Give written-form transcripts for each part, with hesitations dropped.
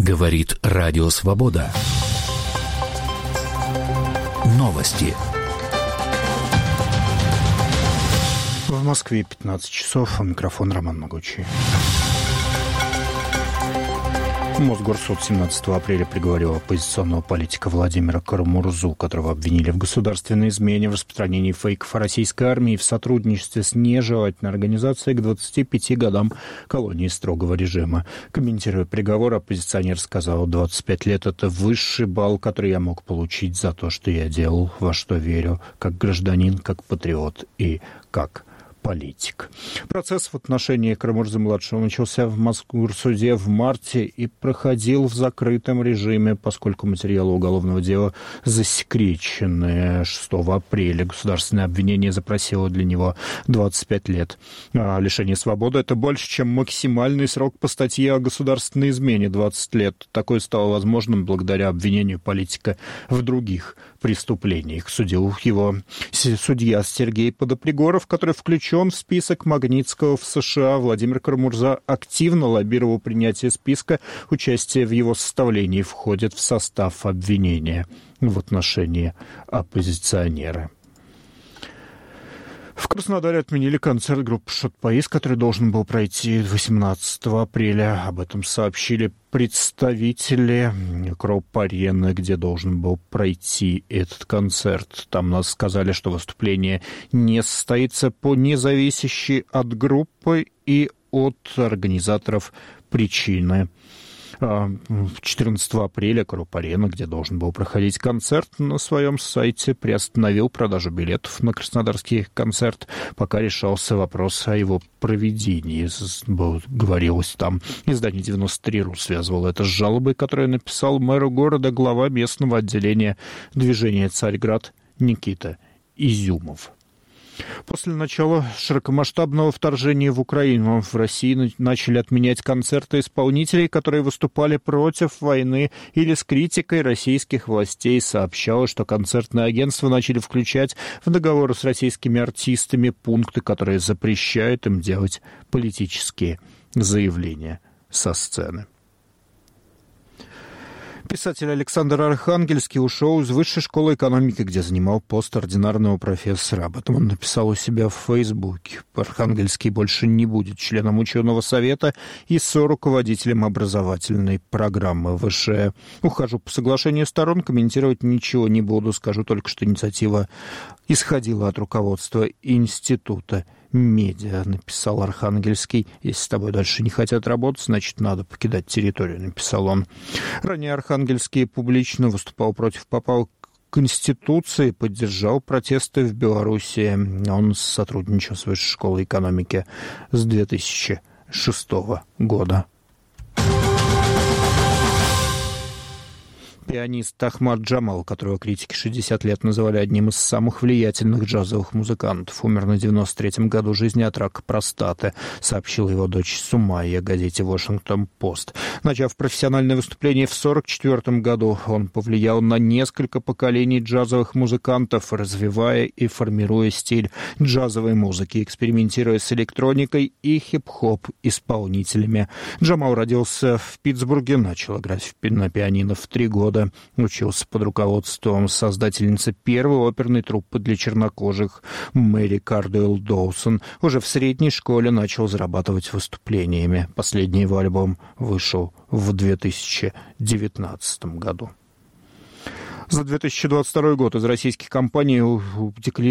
Говорит Радио Свобода. Новости. В Москве 15 часов. Микрофон Роман Могучий. Мосгорсуд 17 апреля приговорил оппозиционного политика Владимира Карамурзу, которого обвинили в государственной измене, в распространении фейков о российской армии и в сотрудничестве с нежелательной организацией, к 25 годам колонии строгого режима. Комментируя приговор, оппозиционер сказал: 25 лет – это высший балл, который я мог получить за то, что я делал, во что верю, как гражданин, как патриот и как политик. Процесс в отношении Карамурзы-младшего начался в Мосгорсуде в марте и проходил в закрытом режиме, поскольку материалы уголовного дела засекречены. 6 апреля государственное обвинение запросило для него 25 лет. А лишение свободы – это больше, чем максимальный срок по статье о государственной измене – 20 лет. Такое стало возможным благодаря обвинению политика в других преступлениях. Судил его судья Сергей Подопригоров, который включен в список Магнитского в США. Владимир Карамурза активно лоббировал принятие списка. Участие в его составлении входит в состав обвинения в отношении оппозиционера. В Краснодаре отменили концерт группы «Шот-Паис», который должен был пройти 18 апреля. Об этом сообщили представители Кроп-арены, где должен был пройти этот концерт. Там нас сказали, что выступление не состоится по независящей от группы и от организаторов причины. 14 апреля Кроп-арена, где должен был проходить концерт, на своем сайте приостановил продажу билетов на краснодарский концерт, пока решался вопрос о его проведении. Говорилось там, издание 93.ру связывало это с жалобой, которую написал мэру города глава местного отделения движения «Царьград» Никита Изюмов. После начала широкомасштабного вторжения в Украину в России начали отменять концерты исполнителей, которые выступали против войны или с критикой российских властей. Сообщалось, что концертные агентства начали включать в договоры с российскими артистами пункты, которые запрещают им делать политические заявления со сцены. Писатель Александр Архангельский ушел из Высшей школы экономики, где занимал пост ординарного профессора. Об этом он написал у себя в Фейсбуке. Архангельский больше не будет членом ученого совета и соруководителем образовательной программы ВШЭ. Ухожу по соглашению сторон, комментировать ничего не буду. Скажу только, что инициатива исходила от руководства института медиа, написал Архангельский. Если с тобой дальше не хотят работать, значит, надо покидать территорию, написал он. Ранее Архангельский публично выступал против поправок к Конституции, поддержал протесты в Беларуси. Он сотрудничал с Высшей школой экономики с 2006 года. Пианист Ахмад Джамал, которого критики 60 лет называли одним из самых влиятельных джазовых музыкантов, умер на 93-м году жизни от рака простаты, сообщила его дочь Сумайя газете «Вашингтон-Пост». Начав профессиональное выступление в 1944 году, он повлиял на несколько поколений джазовых музыкантов, развивая и формируя стиль джазовой музыки, экспериментируя с электроникой и хип-хоп исполнителями. Джамал родился в Питтсбурге, начал играть на пианино в 3 года. Учился под руководством создательницы первой оперной труппы для чернокожих Мэри Кардуэлл Доусон. Уже в средней школе начал зарабатывать выступлениями. Последний его альбом вышел в 2019 году. За 2022 год из российских компаний утекли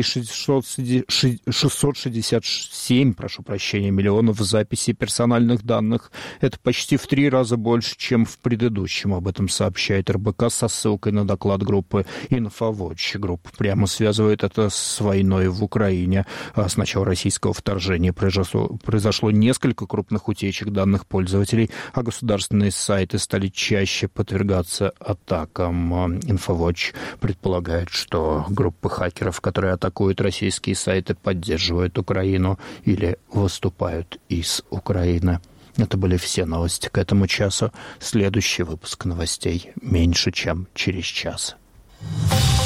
667, миллионов записей персональных данных. Это почти в 3 раза больше, чем в предыдущем. Об этом сообщает РБК со ссылкой на доклад группы InfoWatch. Группа прямо связывает это с войной в Украине. С начала российского вторжения произошло несколько крупных утечек данных пользователей, а государственные сайты стали чаще подвергаться атакам. InfoWatch предполагает, что группы хакеров, которые атакуют российские сайты, поддерживают Украину или выступают из Украины. Это были все новости к этому часу. Следующий выпуск новостей меньше, чем через час.